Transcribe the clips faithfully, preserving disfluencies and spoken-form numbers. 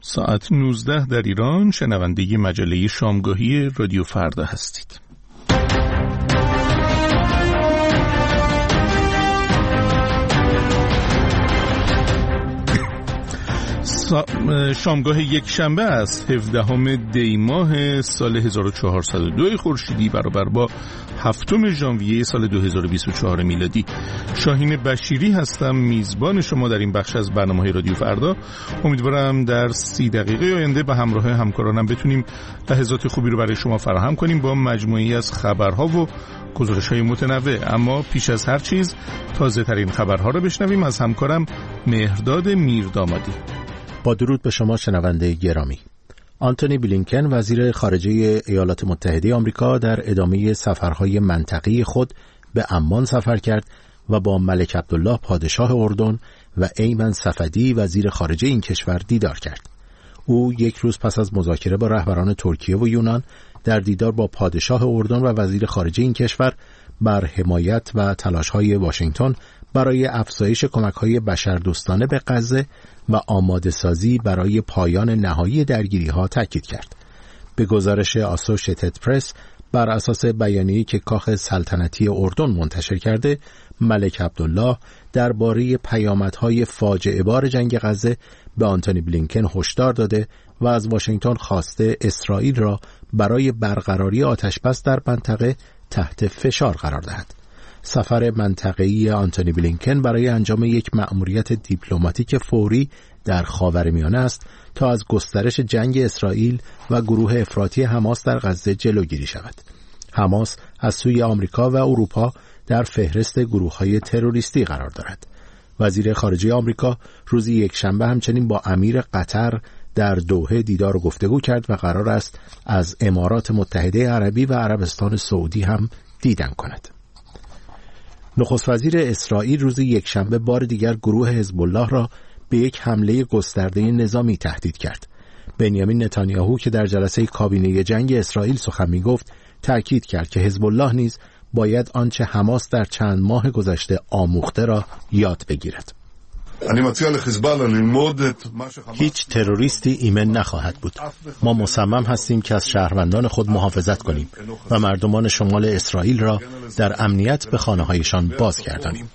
ساعت نوزده در ایران. شنونده مجله شامگاهی رادیو فردا هستید. شامگاه یک شنبه است، هفدهم دی ماه سال هزار و چهارصد و دو خورشیدی برابر با هفتم ژانویه سال دو هزار و بیست و چهار میلادی. شاهین بشیری هستم، میزبان شما در این بخش از برنامه رادیو فردا. امیدوارم در سی دقیقه آینده به همراه همکارانم بتونیم لحظات خوبی رو برای شما فراهم کنیم با مجموعی از خبرها و گزارش‌های متنوع. اما پیش از هر چیز تازه ترین خبرها رو بشنویم از همکارم مهرداد میردامادی. با درود به شما شنونده گرامی. آنتونی بلینکن وزیر خارجه ایالات متحده آمریکا در ادامه سفرهای منطقی خود به عمان سفر کرد و با ملک عبدالله پادشاه اردن و ایمن صفدی وزیر خارجه این کشور دیدار کرد. او یک روز پس از مذاکره با رهبران ترکیه و یونان در دیدار با پادشاه اردن و وزیر خارجه این کشور بر حمایت و تلاش‌های واشنگتن برای افزایش کمک‌های بشردوستانه به غزه و آماده سازی برای پایان نهایی درگیری‌ها تاکید کرد. به گزارش آسوشیتد پرس بر اساس بیانیه‌ای که کاخ سلطنتی اردن منتشر کرده، ملک عبدالله درباره پیامدهای فاجعه بار جنگ غزه به آنتونی بلینکن هشدار داده و از واشنگتن خواسته اسرائیل را برای برقراری آتش‌بس در منطقه تحت فشار قرار دهد. سفر منطقه‌ای آنتونی بلینکن برای انجام یک مأموریت دیپلماتیک فوری در خاورمیانه است تا از گسترش جنگ اسرائیل و گروه افراطی حماس در غزه جلوگیری شود. حماس از سوی آمریکا و اروپا در فهرست گروه‌های تروریستی قرار دارد. وزیر خارجه آمریکا روز یکشنبه همچنین با امیر قطر در دوحه دیدار و گفتگو کرد و قرار است از امارات متحده عربی و عربستان سعودی هم دیدن کند. نخست وزیر اسرائیل روز یکشنبه بار دیگر گروه حزب الله را به یک حمله گسترده نظامی تهدید کرد. بنیامین نتانیاهو که در جلسه کابینه جنگ اسرائیل سخن می‌گفت، تأکید کرد که حزب الله نیز باید آنچه حماس در چند ماه گذشته آموخته را یاد بگیرد. هیچ تروریستی ایمن نخواهد بود. ما مصمم هستیم که از شهروندان خود محافظت کنیم و مردمان شمال اسرائیل را در امنیت به خانه‌هایشان بازگردانیم.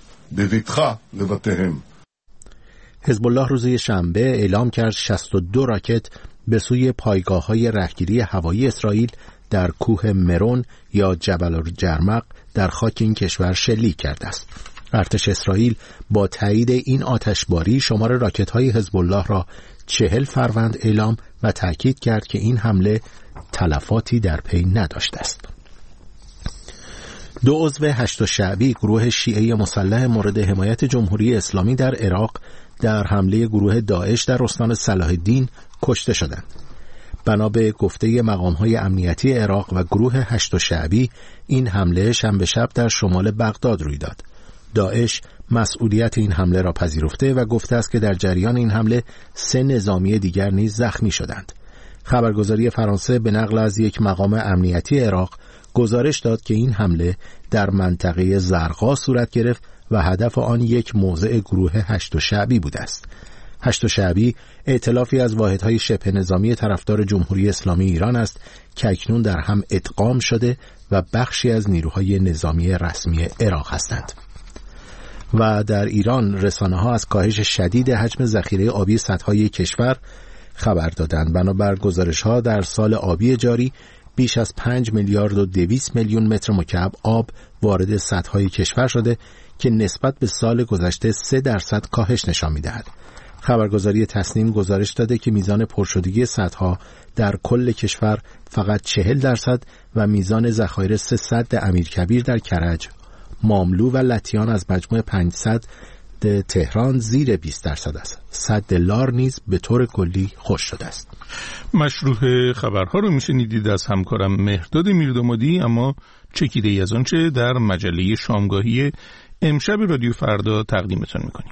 حزب الله روز شنبه اعلام کرد شصت و دو راکت به سوی پایگاه‌های رهگیری هوایی اسرائیل در کوه مرون یا جبل الجرمق در خاک این کشور شلیک کرده است. ارتش اسرائیل با تایید این آتشباری شمار راکت‌های حزب الله را چهل فروند اعلام و تأکید کرد که این حمله تلفاتی در پی نداشته است. دو عضو هشت شعبی گروه شیعه مسلح مورد حمایت جمهوری اسلامی در عراق در حمله گروه داعش در استان صلاح الدین کشته شدند. بنا به گفته مقام‌های امنیتی عراق و گروه هشت شعبی، این حمله شنبه شب در شمال بغداد روی داد. داعش مسئولیت این حمله را پذیرفته و گفته است که در جریان این حمله سه نظامی دیگر نیز زخمی شدند. خبرگزاری فرانسه به نقل از یک مقام امنیتی عراق گزارش داد که این حمله در منطقه زرقا صورت گرفت و هدف آن یک موضع گروه هشت شعبی بوده است. هشت شعبی ائتلافی از واحدهای شبه نظامی طرفدار جمهوری اسلامی ایران است که اکنون در هم ادغام شده و بخشی از نیروهای نظامی رسمی عراق هستند. و در ایران رسانه‌ها از کاهش شدید حجم ذخیره آبی سدهای کشور خبر دادند. بنابر گزارش‌ها در سال آبی جاری بیش از پنج میلیارد و دویست میلیون متر مکعب آب وارد سدهای کشور شده که نسبت به سال گذشته سه درصد کاهش نشان می‌دهد. خبرگزاری تصنیم گزارش داده که میزان پرشدگی سدها در کل کشور فقط چهل درصد و میزان ذخایر سه سد امیرکبیر در کرج، ماملو و لطیان از مجموع پانصد تهران زیر بیست درصد است. سد لار نیز به طور کلی خشک شده است. مشروح خبرها رو میشنیدید از همکارم مهرداد میردامادی، اما چکیده ای از آنچه در مجله شامگاهی امشب رادیو فردا تقدیمتون میکنیم.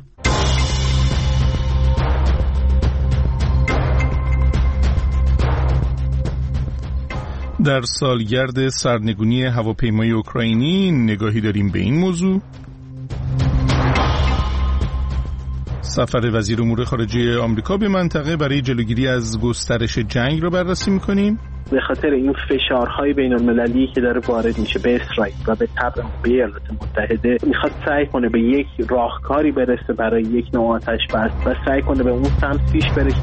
در سالگرد سرنگونی هواپیمای اوکراینی نگاهی داریم به این موضوع. سفر وزیر امور خارجه آمریکا به منطقه برای جلوگیری از گسترش جنگ رو بررسی می‌کنیم. به خاطر این فشارهای بین المللی که داره وارد میشه به اسرائیل و به طبع به ایالات متحده، میخواد سعی کنه به یک راهکاری برسه برای یک نوع آتش بس و سعی کنه به اون سمت پیش بره.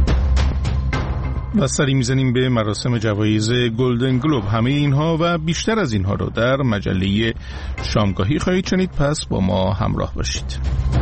و سری میزنیم به مراسم جوایز گلدن گلوب. همه اینها و بیشتر از اینها رو در مجله شامگاهی خواهید شنید، پس با ما همراه باشید.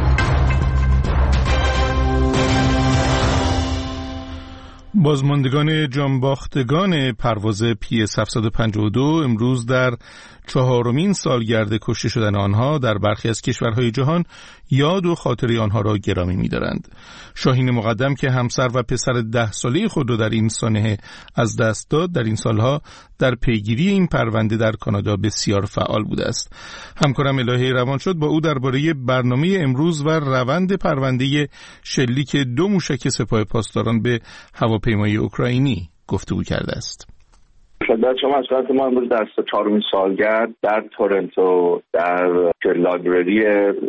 بازماندگان جانباختگان پرواز پی اس هفتصد و پنجاه و دو امروز در چهارمین سالگرد کشته شدن آنها در برخی از کشورهای جهان یاد و خاطره آنها را گرامی می‌دارند. شاهین مقدم که همسر و پسر ده ساله خود را در این سانحه از دست داد، در این سالها در پیگیری این پرونده در کانادا بسیار فعال بوده است. همکارم الهه روان شد با او درباره برنامه امروز و روند پرونده شلیک دو موشک سپاه پاسداران به هواپیمای اوکراینی گفتگو کرده است. خدمت شما از وقت ما امروز در چهارمین سالگرد در تورنتو در لایبرری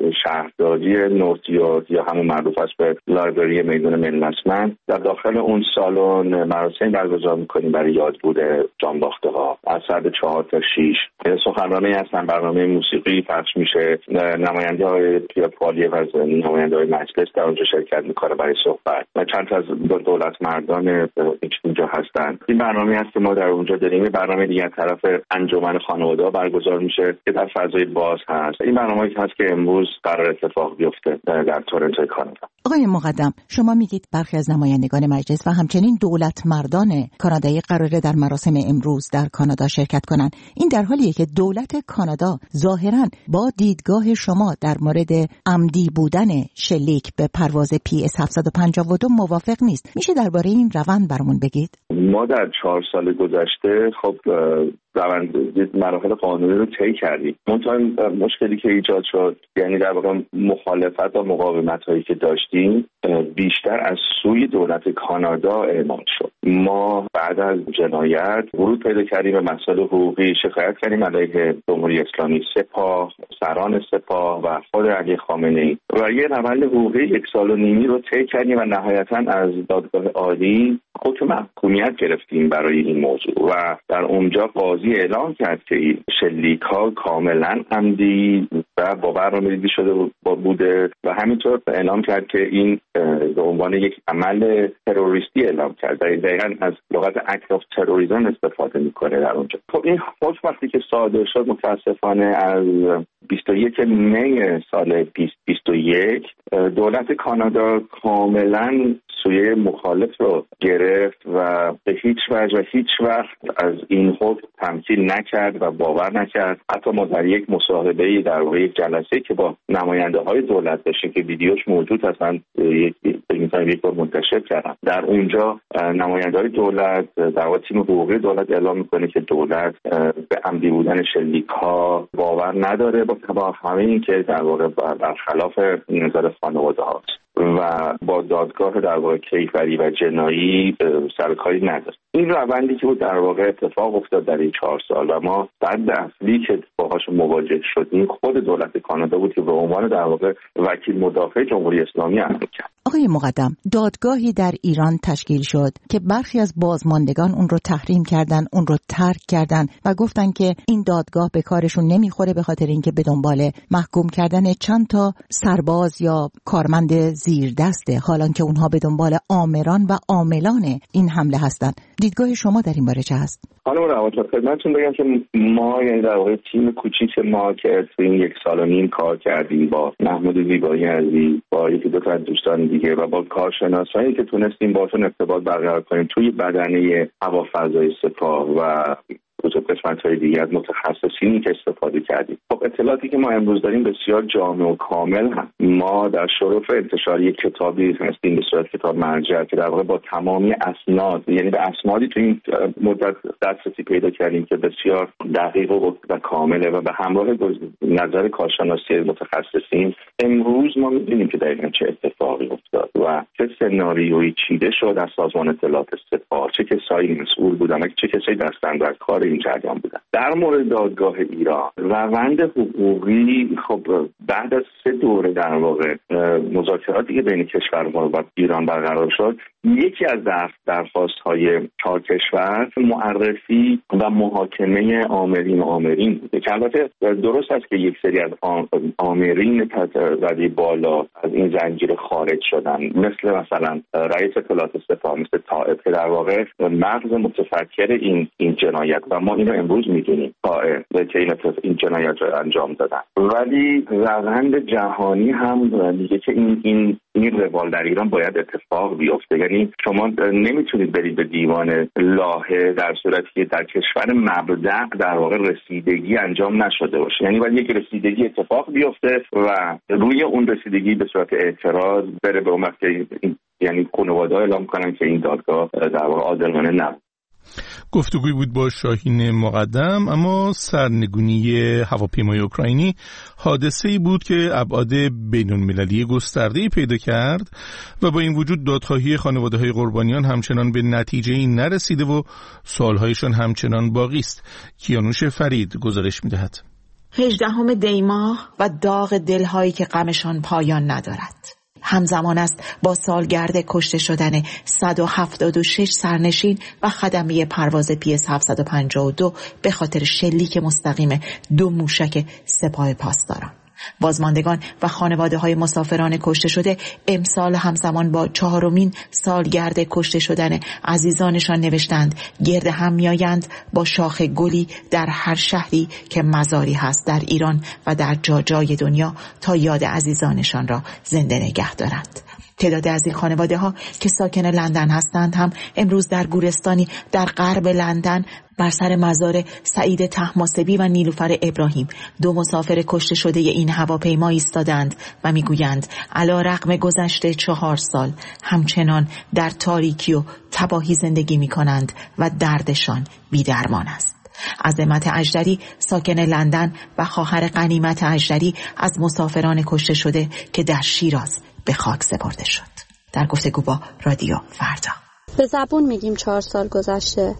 شهرداری نورت یورک یا همون معروف است به لایبرری میدان ملنسمن، در داخل اون سالن مراسم برگزار می‌کنیم برای یادبود جانباخته‌ها از ساعت چهار تا شش. سخنرانی هستن، برنامه موسیقی پخش میشه، نماینده‌های پیاپالی و نماینده‌های مجلس در اونجا شرکت می‌کنه برای صحبت و چند تا از دولت مردان اینجا هستن. این برنامه هست که ما در اونجا داریم. برنامه دیگه طرف انجمن خانواده‌ها برگزار میشه که در فضای باز هست. این برنامه‌ای هست که امروز قرار اتفاق بیفته در تورنتو کانادا. آقای مقدم، شما میگید برخی از نمایندگان مجلس و همچنین دولت مردان کانادایی قراره در مراسم امروز در کانادا شرکت کنند. این در حالیه که دولت کانادا ظاهراً با دیدگاه شما در مورد عمدی بودن شلیک به پرواز پی اس هفتصد و پنجاه و دو موافق نیست. میشه درباره این روند برامون بگید؟ ما در چهار سال گذشته خب روند مراحل قانونی رو طی کردیم. منتها مشکلی که ایجاد شد، یعنی در واقع مخالفت و مقاومت هایی که داشتیم بیشتر از سوی دولت کانادا اعمال شد. ما بعد از جنایت ورود پیدا کردیم به مسائل حقوقی، شکایت کردیم علیه جمهوری اسلامی، سپاه، سران سپاه و خود علی خامنه‌ای و یه روند حقوقی یک سال و نیمی رو طی کردیم و نهایتاً از دادگاه عالی حکم محکومیت گرفتیم برای این موضوع و در اونجا قاضی اعلام کرد که این شلیک‌ها کاملاً عمدی و با برنامه‌ریزی شده بوده و همینطور اعلام کرد که این به عنوان یک عمل تروریستی اعلام کرد. دقیقاً از لغت اکت آف تروریسم استفاده میکنه در اونجا. خب این حکم وقتی که صادر شد متاسفانه از بیست و یکم می سال بیست بیست و یک دولت کانادا کاملاً سویه مخالف رو گرفت و به هیچ وجه و هیچ وقت از این حکم تمثیل نکرد و باور نکرد. حتی ما در یک مصاحبه‌ای در واقع یک جلسه که با نماینده‌های دولت داشتیم که ویدیوش موجود هستن، یک یک بار منتشر کردم، در اونجا نماینده‌های دولت در واقع تیم حقوقی دولت اعلام میکنه که دولت به عمدی بودن شلیک‌ها باور نداره، با همه این که در واقع برخلاف نظر خانواده هاست و با دادگاه در واقع کیفری و جنایی سرکاری نداشت. این روندی که بود در واقع اتفاق افتاد در این چهار سال و ما بعد اصلی که باهاش مواجه شدیم خود دولت کانادا بود که به عنوان در واقع وکیل مدافع جمهوری اسلامی عمل کرد. آقای مقدم، دادگاهی در ایران تشکیل شد که برخی از بازماندگان اون رو تحریم کردن، اون رو ترک کردن و گفتن که این دادگاه به کارشون نمیخوره به خاطر اینکه به دنبال محکوم کردن چند تا سرباز یا کارمند زیر دسته، حالان که اونها به دنبال آمران و عاملان این حمله هستند. دیدگاه شما در این باره چه هست؟ خانم روانشناس، خدمتتون بگم که ما یعنی در واقع تیم کوچیک ما که این یک سال و نیم کار کردیم با محمود زیبایی عزیز، با یکی دو تا از دوستان دیگه و با کارشناسانی که تونستیم باشون ارتباط برقرار کنیم توی بدنه هوافضای سپاه و دو قسمت‌های دیگه از متخصصینی که استفاده کردیم. خب اطلاعاتی که ما امروز داریم بسیار جامع و کامل هست. ما در شرف انتشار یک کتابی هستیم به صورت کتاب مرجع که در واقع با تمامی اسناد، یعنی به اسنادی تو این مدت دسترسی پیدا کردیم که بسیار دقیق و, و کامله و به همراه نظر کارشناسی متخصصین امروز ما می‌بینیم که دقیقاً چه اتفاقی افتاد و چه سناریویی چیده شد از سازمان اطلاعات سپاه، چه کسایی مسئول بودن، چه کسایی دستن در کار این جریان بودن. در مورد دادگاه ایران، روند حقوقی خب بعد از سه دوره در واقع مذاکراتی که بین کشورها و ایران برقرار شد، یکی از درخواست‌های چهار کشور معرفی و محاکمه آمرین و آمرین بوده که البته درست است که یک سری از آمرین رده بالا از این زنجیره خارج شدن، مثل مثلا رئیس اطلاعات سپاه، مثل طائف که در واقع مغز متفکر این این جنایت و ما اینو امروز میدونیم طائف که این این جنایت رو انجام دادن. ولی روند جهانی هم میگه که این این این روال در ایران باید اتفاق بیفته. یعنی شما نمیتونید برید به دیوان لاهه در صورتی که در کشور مبدأ در واقع رسیدگی انجام نشده باشه. یعنی باید یک رسیدگی اتفاق بیفته و روی اون رسیدگی به صورت اعتراض بره به اومد که یعنی خانواده اعلام کنن که این دادگاه در واقع عادلانه نبود. گفتگوی بود با شاهین مقدم. اما سرنگونی هواپیمای اوکراینی حادثه‌ای بود که ابعاد بین‌المللی گسترده‌ای پیدا کرد و با این وجود دادخواهی خانواده‌های قربانیان همچنان به نتیجه‌ای نرسیده و سوال‌هایشان همچنان باقی است. کیانوش فرید گزارش می‌دهد. هجدهم دی ماه و داغ دل‌هایی که غمشان پایان ندارد همزمان است با سالگرد کشته شدن صد و هفتاد و شش سرنشین و خدمه پرواز پی اس هفتصد و پنجاه و دو به خاطر شلیک مستقیم دو موشک سپاه پاسداران. بازماندگان و خانواده های مسافران کشته شده امسال همزمان با چهارمین سالگرد کشته شدن عزیزانشان نوشتند گرد هم میآیند با شاخ گلی در هر شهری که مزاری هست در ایران و در جا جای دنیا تا یاد عزیزانشان را زنده نگه دارند. تعداد از این خانواده ها که ساکن لندن هستند هم امروز در گورستانی در غرب لندن بر سر مزار سعید طهماسبی و نیلوفر ابراهیم، دو مسافر کشته شده این هواپیما ایستادند و میگویند علی رغم گذشته چهار سال همچنان در تاریکی و تباهی زندگی میکنند و دردشان بی‌درمان است. عظمت اژدری ساکن لندن و خواهر غنیمت اژدری از مسافران کشته شده که در شیراز به خاک سپرده شد. در گفتگو با رادیو فردا. به زبون میگیم چهار سال گذشته،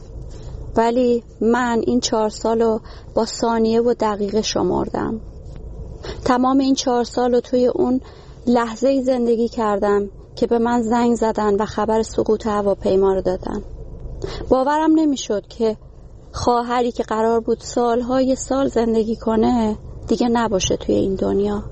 ولی من این چهار سالو با ثانیه و دقیقه شمردم. تمام این چهار سالو توی اون لحظه‌ای زندگی کردم که به من زنگ زدن و خبر سقوط هواپیما رو دادن. باورم نمیشد که خواهری که قرار بود سالهای سال زندگی کنه دیگه نباشه توی این دنیا.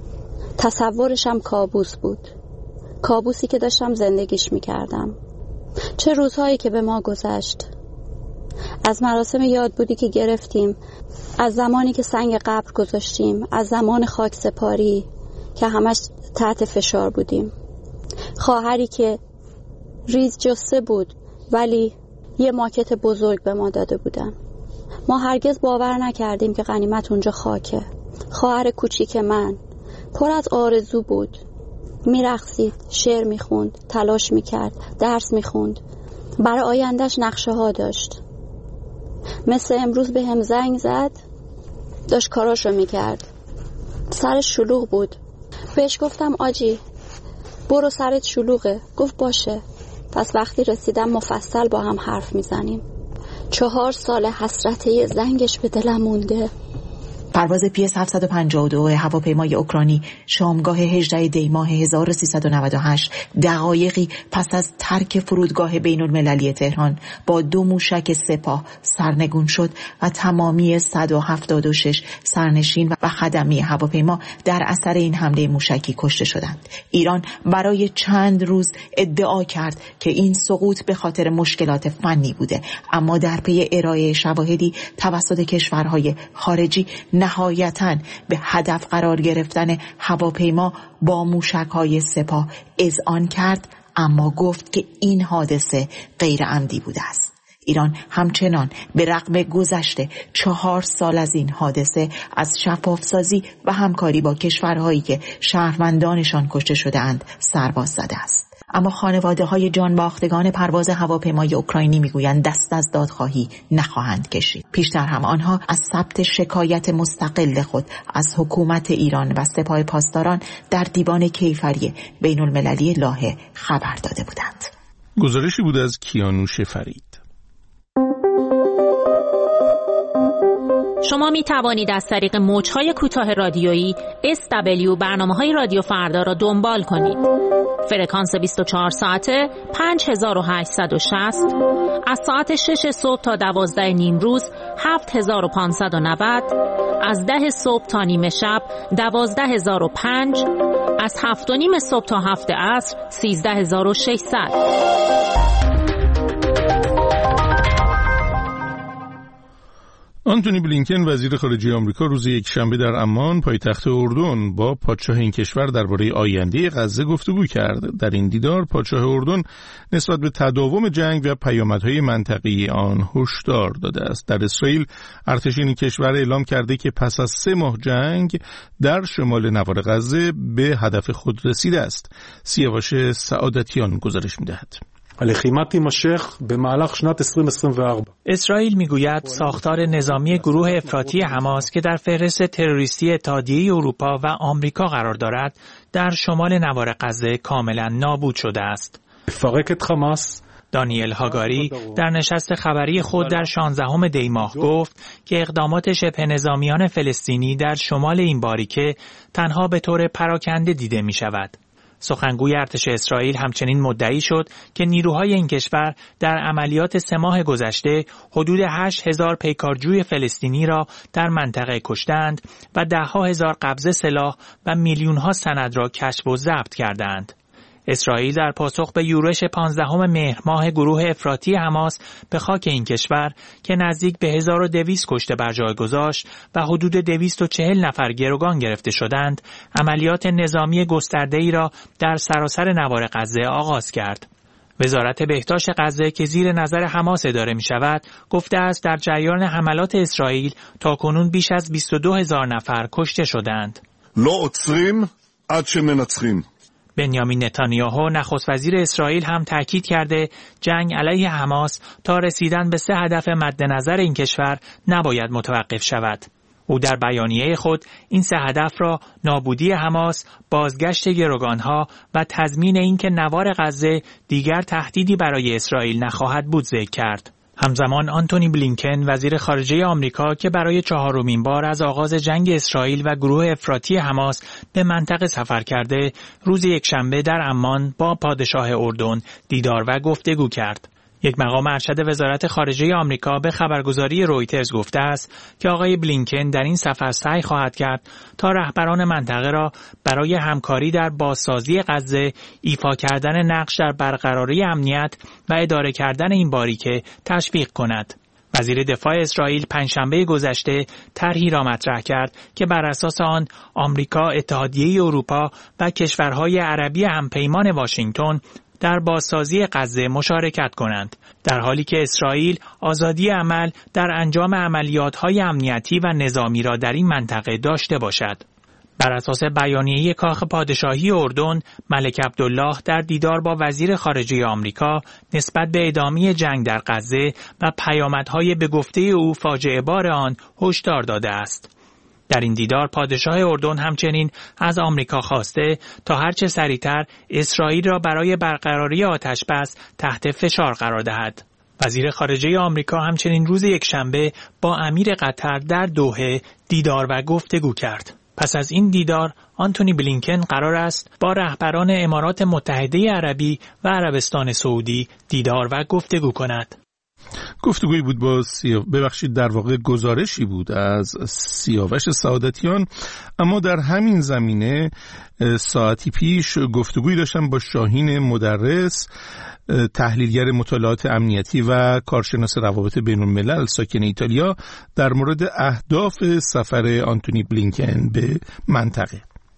تصورشم کابوس بود، کابوسی که داشتم زندگیش میکردم. چه روزهایی که به ما گذشت، از مراسم یادبودی که گرفتیم، از زمانی که سنگ قبر گذاشتیم، از زمان خاک سپاری که همش تحت فشار بودیم. خواهری که ریز جسه بود ولی یه ماکت بزرگ به ما داده بودن. ما هرگز باور نکردیم که غنیمت اونجا خاکه. خواهر کوچیک من پر از آرزو بود، میرقصید، شعر میخوند، تلاش میکرد، درس میخوند، برای آیندهش نقشه ها داشت. مثل امروز به هم زنگ زد، داشت کاراشو میکرد، سرش شلوغ بود. بهش گفتم آجی برو سرت شلوغه. گفت باشه. پس وقتی رسیدم مفصل با هم حرف میزنیم. چهار سال حسرته زنگش به دلم مونده. پرواز پی اس هفتصد و پنجاه و دو هواپیمای اوکراینی شامگاه هجدهم دی ماه هزار و سیصد و نود و هشت دقایقی پس از ترک فرودگاه بین‌المللی تهران با دو موشک سپاه سرنگون شد و تمامی صد و هفتاد و شش سرنشین و خدمه هواپیما در اثر این حمله موشکی کشته شدند. ایران برای چند روز ادعا کرد که این سقوط به خاطر مشکلات فنی بوده، اما در پی ارائه شواهدی توسط کشورهای خارجی نهایتاً به هدف قرار گرفتن هواپیما با موشک‌های سپاه اذعان کرد، اما گفت که این حادثه غیر عمدی بوده است. ایران همچنان به رغم گذشته چهار سال از این حادثه از شفافسازی و همکاری با کشورهایی که شهروندانشان کشته شده‌اند سرباز زده است. اما خانواده های جانباختگان پرواز هواپیمای اوکراینی میگویند دست از دادخواهی نخواهند کشید. پیشتر هم آنها از ثبت شکایت مستقل خود از حکومت ایران و سپاه پاسداران در دیوان کیفری بین المللی لاهه خبر داده بودند. گزارشی بود از کیانوش فرید. شما می توانید از طریق موج‌های کوتاه رادیویی اس دبلیو برنامه‌های رادیو فردا را دنبال کنید. فرکانس بیست و چهار ساعته پنج هزار و هشتصد و شصت، از ساعت شش صبح تا دوازده نیم روز هفت هزار و پانصد و نود، از ده صبح تا نیمه شب دوازده هزار و پنج، از هفت و نیم صبح تا هفت عصر سیزده هزار و ششصد. آنتونی بلینکن وزیر خارجه آمریکا روز یکشنبه در عمان پایتخت اردن با پادشاه این کشور درباره آینده غزه گفتگو کرد. در این دیدار پادشاه اردن نسبت به تداوم جنگ و پیامدهای منطقه‌ای آن هشدار داده است. در اسرائیل ارتش این کشور اعلام کرده که پس از سه ماه جنگ در شمال نوار غزه به هدف خود رسیده است. سیاوش سعادتیان گزارش می‌دهد. اسرائیل میگوید ساختار نظامی گروه افراطی حماس که در فهرست تروریستی اتحادیه اروپا و آمریکا قرار دارد در شمال نوار غزه کاملا نابود شده است. دانیل هاگاری در نشست خبری خود در شانزدهم دی ماه گفت که اقدامات شبه نظامیان فلسطینی در شمال این باریکه تنها به طور پراکنده دیده می شود. سخنگوی ارتش اسرائیل همچنین مدعی شد که نیروهای این کشور در عملیات سه ماه گذشته حدود هشت هزار پیکارجوی فلسطینی را در منطقه کشتند و دهها هزار قبضه سلاح و میلیونها سند را کشف و ضبط کردند. اسرائیل در پاسخ به یورش پانزدهم مهر ماه گروه افراطی حماس به خاک این کشور که نزدیک به هزار و دویست کشته بر جای گذاشت و حدود دویست و چهل نفر گروگان گرفته شدند، عملیات نظامی گسترده‌ای را در سراسر نوار غزه آغاز کرد. وزارت بهداشت غزه که زیر نظر حماس اداره می شود، گفته است در جریان حملات اسرائیل تاکنون بیش از بیست و دو هزار نفر کشته شدند. לא עוצרים עד שמנצחים. بنیامین نتانیاهو نخست وزیر اسرائیل هم تاکید کرده جنگ علیه حماس تا رسیدن به سه هدف مد نظر این کشور نباید متوقف شود. او در بیانیه خود این سه هدف را نابودی حماس، بازگشت گروگانها و تضمین اینکه نوار غزه دیگر تهدیدی برای اسرائیل نخواهد بود ذکر کرد. همزمان آنتونی بلینکن وزیر خارجه آمریکا که برای چهارمین بار از آغاز جنگ اسرائیل و گروه افراطی حماس به منطقه سفر کرده، روز یکشنبه در عمان با پادشاه اردن دیدار و گفتگو کرد. یک مقام ارشد وزارت خارجه آمریکا به خبرگزاری رویترز گفته است که آقای بلینکن در این سفر سعی خواهد کرد تا رهبران منطقه را برای همکاری در بازسازی غزه، ایفا کردن نقش در برقراری امنیت و اداره کردن این باریکه تشویق کند. وزیر دفاع اسرائیل پنجشنبه گذشته طرحی را مطرح کرد که بر اساس آن آمریکا، اتحادیه اروپا و کشورهای عربی همپیمان واشنگتن در بازسازی غزه مشارکت کنند، در حالی که اسرائیل آزادی عمل در انجام عملیات‌های امنیتی و نظامی را در این منطقه داشته باشد. بر اساس بیانیه کاخ پادشاهی اردن، ملک عبدالله در دیدار با وزیر خارجه آمریکا نسبت به ادامه جنگ در غزه و پیامدهای به گفته او فاجعه بار آن هشدار داده است. در این دیدار پادشاه اردن همچنین از آمریکا خواسته تا هرچه سریعتر اسرائیل را برای برقراری آتش‌بس تحت فشار قرار دهد. وزیر خارجه آمریکا همچنین روز یکشنبه با امیر قطر در دوحه دیدار و گفتگو کرد. پس از این دیدار آنتونی بلینکن قرار است با رهبران امارات متحده عربی و عربستان سعودی دیدار و گفتگو کند. گفتگویی بود با سیا... ببخشید در واقع گزارشی بود از سیاوش سعادتیان. اما در همین زمینه ساعتی پیش گفتگویی داشتم با شاهین مدرس، تحلیلگر مطالعات امنیتی و کارشناس روابط بین الملل ساکن ایتالیا، در مورد اهداف سفر آنتونی بلینکن به منطقه.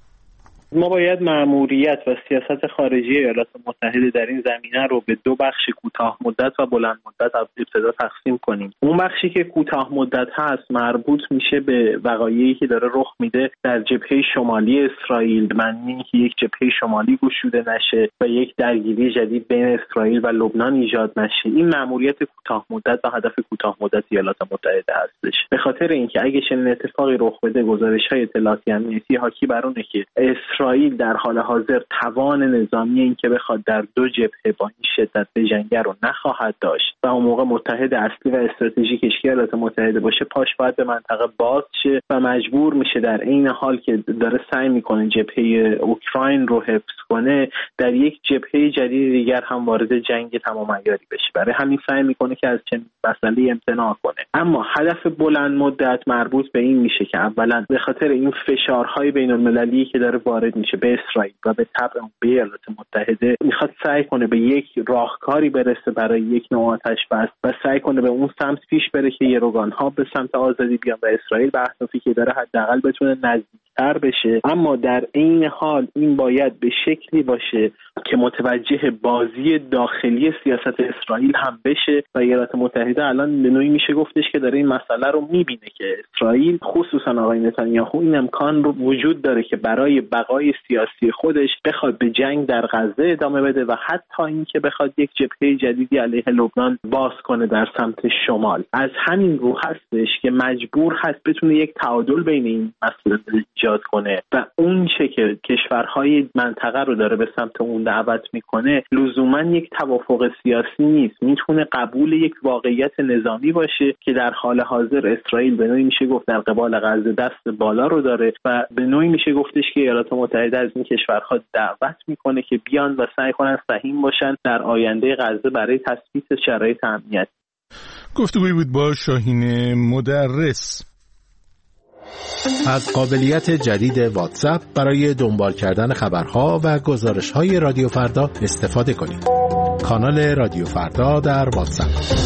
ما باید مأموریت و سیاست خارجی ایالات متحده در این زمینه رو به دو بخش کوتاه مدت و بلند مدت از ابتدا تقسیم کنیم. اون بخشی که کوتاه مدت هست مربوط میشه به وقایعی که داره رخ میده در جبهه شمالی اسرائیل، معنی اینکه یک جبهه شمالی گشوده نشه و یک درگیری جدید بین اسرائیل و لبنان ایجاد نشه. این مأموریت کوتاه مدت و هدف کوتاه مدت ایالات متحده هستش. به خاطر اینکه اگه چنین اتفاقی رخ بده، گزارش‌های اطلاعاتی امنیتی حاکی بر اونه که اسرائیل اسرائیل در حال حاضر توان نظامی این که بخواد در دو جبهه با این شدت بجنگه رو نخواهد داشت و اون موقع متحد اصلی و استراتژیکش که ایالات متحده باشه پاش باید به منطقه باز شه و مجبور میشه در این حال که داره سعی میکنه جبهه اوکراین رو حفظ کنه در یک جبهه جدید دیگر هم وارد جنگ تمام عیاری بشه. برای همین سعی میکنه که از چنین مسئله امتناع کنه. اما هدف بلند مدت مربوط به این میشه که اولا به خاطر این فشارهای بین المللی که داره وارد میشه به اسرائیل و به تبع به ایالات متحده میخواد سعی کنه به یک راهکاری برسه برای یک نوع آتش بس و سعی کنه به اون سمت پیش بره که یروگان‌ها به سمت آزادی بیان و اسرائیل به اهدافی که داره حداقل بتونه نزدیکتر بشه. اما در این حال این باید به شکلی باشه که متوجه بازی داخلی سیاست اسرائیل هم بشه و ایالات متحده الان به نوعی میشه گفتش که داره این مسئله رو میبینه که اسرائیل خصوصا آقای نتانیاهو این امکان رو وجود داره که برای بقای سیاسی خودش بخواد به جنگ در غزه ادامه بده و حتی اینکه بخواد یک جبهه جدیدی علیه لبنان باز کنه در سمت شمال. از همین رو هستش که مجبور هست بتونه یک تعادل بین این مسائل ایجاد کنه و اون چه که کشورهای منطقه رو داره به سمت اون دعوت میکنه لزوما یک توافق سیاسی نیست، میتونه قبول یک واقعیت نظامی باشه که در حال حاضر اسرائیل به نوعی میشه گفت در قبال غزه دست بالا رو داره و به نوعی میشه گفتش که ایالات متحده از این کشورها دعوت میکنه که بیان و سعی کنن سهیم باشن در آینده غزه برای تثبیت شرایط امنیت. گفتگویی بود با شاهین مدرس. از قابلیت جدید واتساپ برای دنبال کردن خبرها و گزارش‌های رادیو فردا استفاده کنید. کانال رادیو فردا در واتساپ.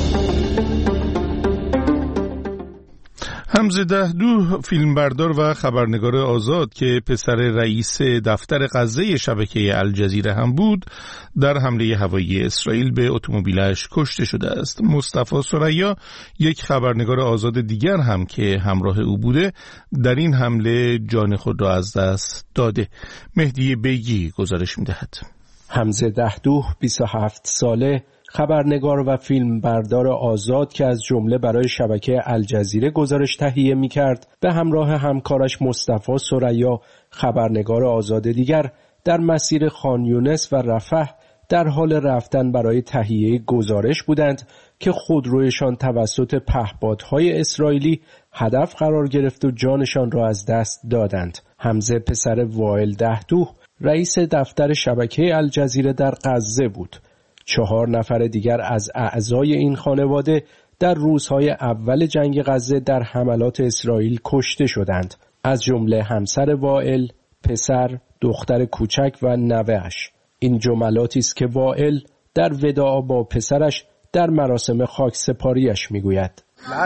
حمزه دهدوح فیلمبردار و خبرنگار آزاد که پسر رئیس دفتر غزه شبکه الجزیره هم بود در حمله هوایی اسرائیل به اتومبیلش کشته شده است. مصطفی ثریا یک خبرنگار آزاد دیگر هم که همراه او بوده در این حمله جان خود را از دست داده. مهدی بیگی گزارش می‌دهد. حمزه دهدوح بیست و هفت ساله خبرنگار و فیلمبردار آزاد که از جمله برای شبکه الجزیره گزارش تهیه می‌کرد به همراه همکارش مصطفی ثریا خبرنگار آزاد دیگر در مسیر خان یونس و رفح در حال رفتن برای تهیه گزارش بودند که خودرویشان توسط پهپادهای اسرائیلی هدف قرار گرفت و جانشان را از دست دادند. حمزه پسر وائل دهدوح رئیس دفتر شبکه الجزیره در غزه بود. چهار نفر دیگر از اعضای این خانواده در روزهای اول جنگ غزه در حملات اسرائیل کشته شدند، از جمله همسر وائل، پسر، دختر کوچک و نوه‌اش. این جملاتی است که وائل در وداع با پسرش در مراسم خاکسپاریش میگوید: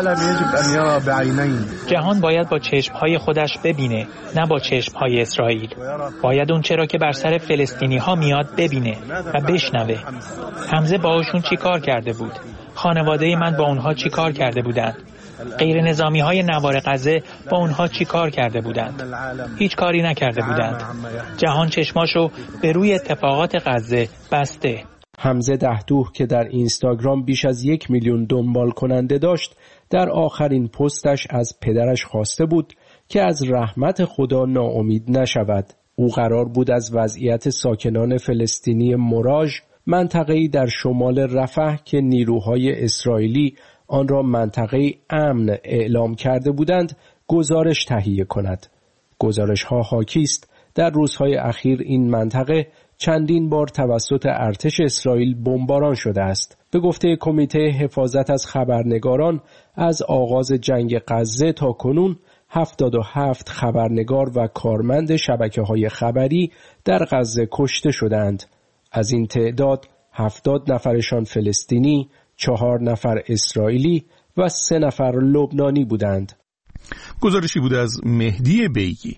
جهان باید با چشمهای خودش ببینه، نه با چشمهای اسرائیل. باید اون چرا که بر سر فلسطینی ها میاد ببینه و بشنوه. حمزه باهاشون چی کار کرده بود؟ خانواده من با اونها چی کار کرده بودند؟ غیر نظامی های نوار غزه با اونها چی کار کرده بودند؟ هیچ کاری نکرده بودند. جهان چشماشو به روی اتفاقات غزه بسته. حمزه دهدوح که در اینستاگرام بیش از یک میلیون دنبال کننده داشت در آخرین پستش از پدرش خواسته بود که از رحمت خدا ناامید نشود. او قرار بود از وضعیت ساکنان فلسطینی موراژ، منطقه‌ای در شمال رفح که نیروهای اسرائیلی آن را منطقه امن اعلام کرده بودند گزارش تهیه کند. گزارش‌ها حاکی است در روزهای اخیر این منطقه چندین بار توسط ارتش اسرائیل بمباران شده است. به گفته کمیته حفاظت از خبرنگاران از آغاز جنگ غزه تا کنون هفتاد و هفت خبرنگار و کارمند شبکه‌های خبری در غزه کشته شدند. از این تعداد هفتاد نفرشان فلسطینی، چهار نفر اسرائیلی و سه نفر لبنانی بودند. گزارشی بود از مهدی بیگی.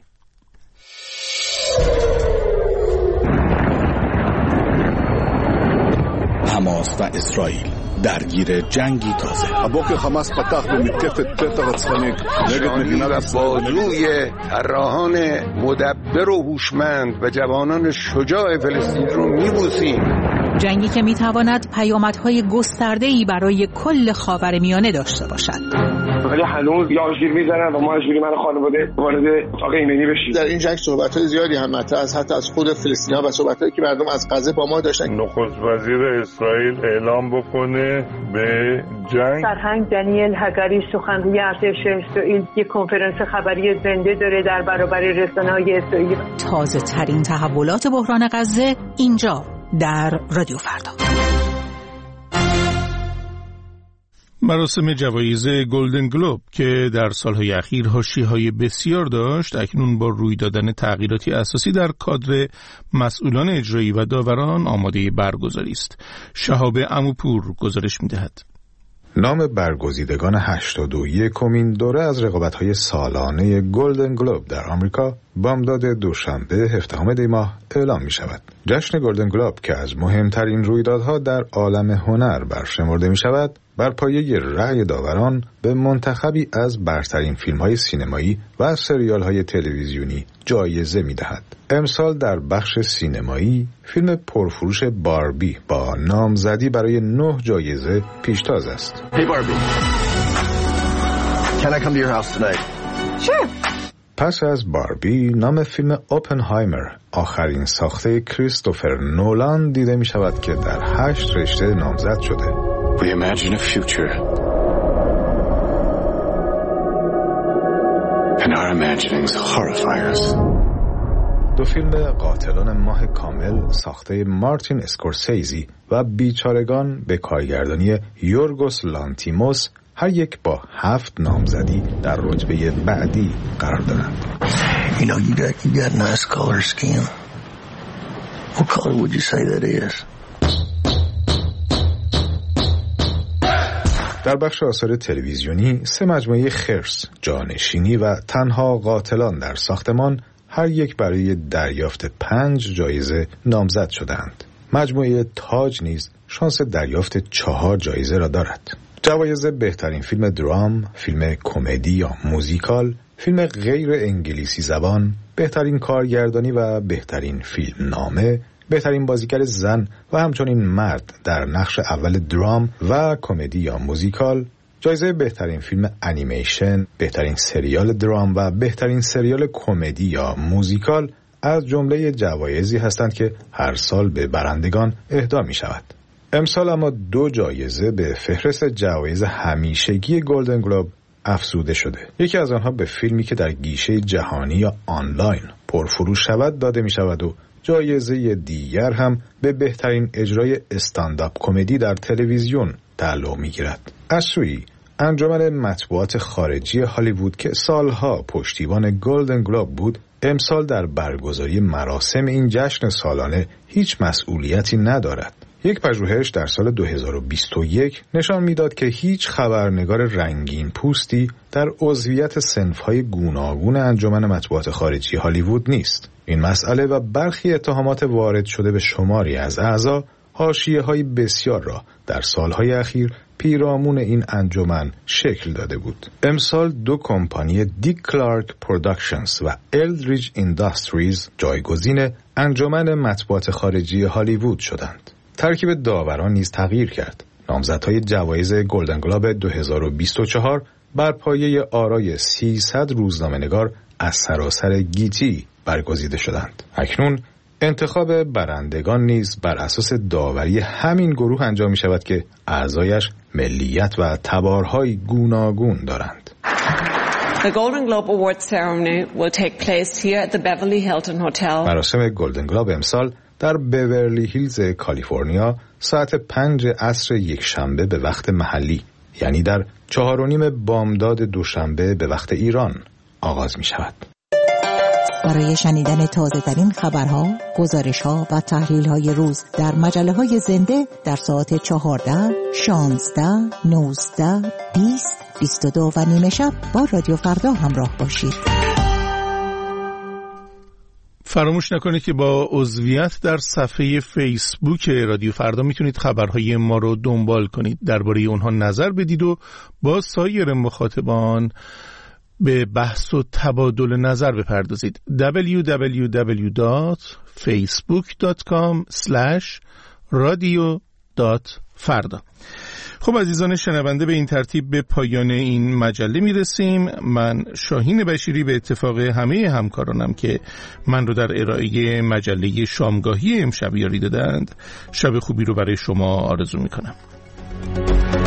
حماس و اسرائیل درگیر جنگی تازه. הבוקר חמאס פתח במתקפת פתע רצחנית נגד מדינת ישראל. بازوی طراحان مدبر و هوشمند و جوانان شجاع فلسطین رو میبوسیم. جنگی که میتواند پیامدهای گسترده‌ای برای کل خاورمیانه داشته باشد. ولی هنوز یا آژیر میزنن و ما آژیری من خانواده وارد اتاق ایمنی بشیم. در این جنگ صحبت‌های زیادی هم مطرح از حتی از خود فلسطینی‌ها و صحبت‌هایی که مردم از غزه با ما داشتن. نخست وزیر اسرائیل اعلام بکنه به جنگ. سرهنگ دانیل هگاری سخنگوی ارتش اسرائیل یک کنفرانس خبری زنده داره در برابر رسانه‌های اسرائیل. تازه ترین تحولات بحران غزه اینجا در رادیو فردا. مراسم جوایز گلدن گلوب که در سالهای اخیر حاشیه‌های بسیار داشت، اکنون با روی دادن تغییراتی اساسی در کادر مسئولان اجرایی و داوران آماده برگزاری است. شهاب عموپور گزارش می‌دهد. نام برگزیدگان هشتاد و یکمین دوره از رقابت‌های سالانه گلدن گلوب در آمریکا بامداد دوشنبه هفدهم دی ماه اعلام می‌شود. جشن گلدن گلوب که از مهمترین رویدادها در عالم هنر برشمرده می‌شود، بر پایه رأی داوران به منتخبی از برترین فیلم‌های سینمایی و سریال‌های تلویزیونی جایزه می‌دهد. امسال در بخش سینمایی فیلم پرفروش باربی با نامزدی برای نه جایزه پیشتاز است. Hey Barbie. Can I come to your house tonight? Sure. پس از باربی، نام فیلم اوپنهایمر، آخرین ساخته کریستوفر نولان دیده می شود که در هشت رشته نامزد شده. We imagine a future. And our imaginings horrify us. دو فیلم قاتلان ماه کامل ساخته مارتین اسکورسیزی و بیچارگان به کارگردانی یورگوس لانتیموس هر یک با هفت نامزدی در رتبه بعدی قرار دارند. You know, you got, you got nice color skin. What color would you say that is? در بخش آثار تلویزیونی سه مجموعه خرس، جانشینی و تنها قاتلان در ساختمان هر یک برای دریافت پنج جایزه نامزد شدند. مجموعه تاج نیز شانس دریافت چهار جایزه را دارد. جوایز بهترین فیلم درام، فیلم کمدی یا موزیکال، فیلم غیر انگلیسی زبان، بهترین کارگردانی و بهترین فیلم نامه، بهترین بازیگر زن و همچنین مرد در نقش اول درام و کمدی یا موزیکال، جایزه بهترین فیلم انیمیشن، بهترین سریال درام و بهترین سریال کمدی یا موزیکال از جمله جوایزی هستند که هر سال به برندگان اهدا می شود. امسال اما دو جایزه به فهرست جوایز همیشگی گلدن گلوب افزوده شده. یکی از آنها به فیلمی که در گیشه جهانی یا آنلاین پرفروش شود داده می شود و جایزه دیگر هم به بهترین اجرای استندآپ کمدی در تلویزیون تعلق می گیرد. از سوی انجمن مطبوعات خارجی هالیوود که سالها پشتیبان گلدن گلوب بود، امسال در برگزاری مراسم این جشن سالانه هیچ مسئولیتی ندارد. یک پژوهش در سال دو هزار و بیست و یک نشان میداد که هیچ خبرنگار رنگین پوستی در عضویت صنف‌های گوناگون انجمن مطبوعات خارجی هالیوود نیست. این مسئله و برخی اتهامات وارد شده به شماری از اعضا حاشیه‌های بسیار را در سالهای اخیر پیرامون این انجمن شکل داده بود. امسال دو کمپانی دیک کلارک پروداکشنز و الدریج اینداستریز جایگزین انجمن مطبوعات خارجی هالیوود شدند. ترکیب داوران نیز تغییر کرد. نامزدهای جوایز گلدن گلوب دو هزار و بیست و چهار بر پایه آرای سیصد روزنامه‌نگار از سراسر گیتی برگزیده شدند. اکنون انتخاب برندگان نیز بر اساس داوری همین گروه انجام می شود که اعضایش ملیت و تبارهای گوناگون دارند. The Golden Globe Awards ceremony will take place here at the Beverly Hilton Hotel. مراسم گلدن گلوب امسال در بیورلی هیلز کالیفرنیا ساعت پنج عصر یک شنبه به وقت محلی، یعنی در چهار و نیم بامداد دوشنبه به وقت ایران آغاز می شود. برای شنیدن تازه ترین خبرها، گزارشها و تحلیل های روز در مجله های زنده در ساعت چهارده، شانزده، نوزده، بیست، بیست و دو و نیمه شب با رادیو فردا همراه باشید. فراموش نکنید که با عضویت در صفحه فیسبوک رادیو فردا میتونید خبرهای ما رو دنبال کنید، درباره اونها نظر بدید و با سایر مخاطبان به بحث و تبادل نظر بپردازید. دبلیو دبلیو دبلیو دات فیسبوک دات کام اسلش رادیو دات فردا. خب عزیزان شنونده، به این ترتیب به پایان این مجله میرسیم. من شاهین بشیری به اتفاق همه همکارانم که من رو در ارائه مجله شامگاهی امشب یاری دادند، شب خوبی رو برای شما آرزو میکنم.